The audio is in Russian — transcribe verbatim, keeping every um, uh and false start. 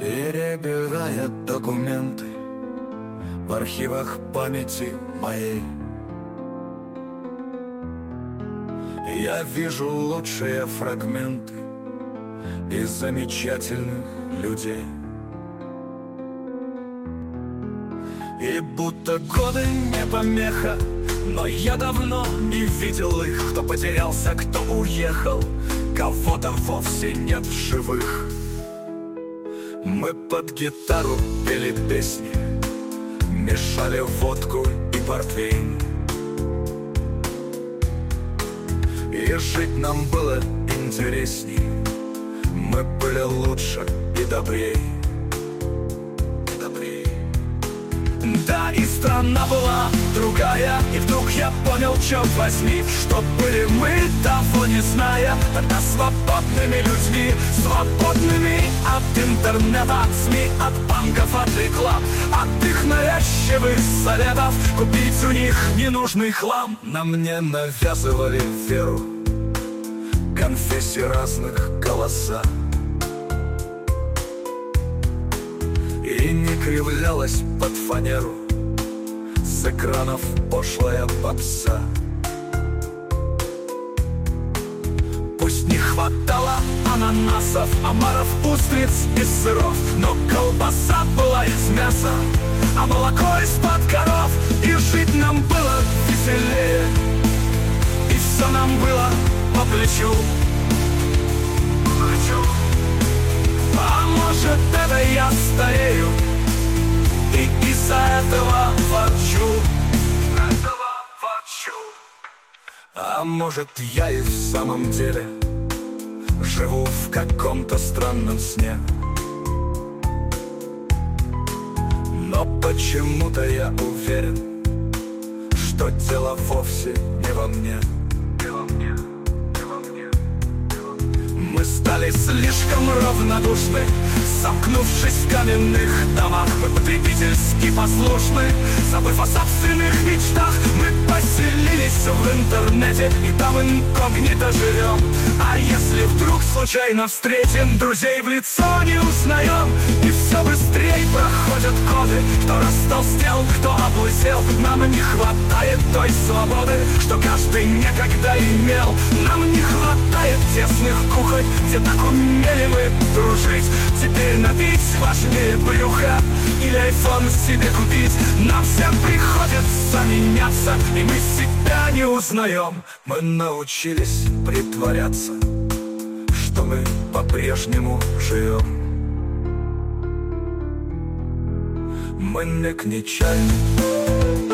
Перебирая документы в архивах памяти моей, я вижу лучшие фрагменты из замечательных людей. И будто годы не помеха, но я давно не видел их. Кто потерялся, кто уехал, кого-то вовсе нет в живых. Мы под гитару пели песни, мешали водку и портвейн, и жить нам было интересней. Мы были лучше и добрей. Добрей. Да, и страна была другая, и вдруг я понял, черт возьми, что были мы, того не зная, тогда свободными людьми, свободными от интернета, от СМИ, от банков, от реклам, от их навязчивых советов купить у них ненужный хлам. На мне навязывали веру конфессий разных голоса, и не кривлялась под фанеру с экранов пошлая попса. Пусть не хватало ананасов, омаров, устриц и сыров, но колбаса была из мяса, а молоко из-под коров. И жить нам было веселее, и все нам было по плечу. А может, это я старею и из-за этого ворчу, этого ворчу. А может, я и в самом деле живу в каком-то странном сне, но почему-то я уверен, что дело вовсе не во мне. Мы стали слишком равнодушны, замкнувшись в каменных домах. Мы потребительски послушны, забыв о собственных мечтах. Мы поселились в интернете и там инкогнито живем. А если вдруг случайно встретим, друзей в лицо не узнаем. И все быстрее проходят годы, кто растолстел, кто облысел. Нам не хватает той свободы, что каждый некогда имел. Нам не хватает тесных кухонь, где так умели мы дружить. Теперь набить важнее брюха или айфон себе купить. Нам всем приходится меняться, и мы себя не узнаем. Мы научились притворяться, что мы по-прежнему живем. Мы не к нечаянию.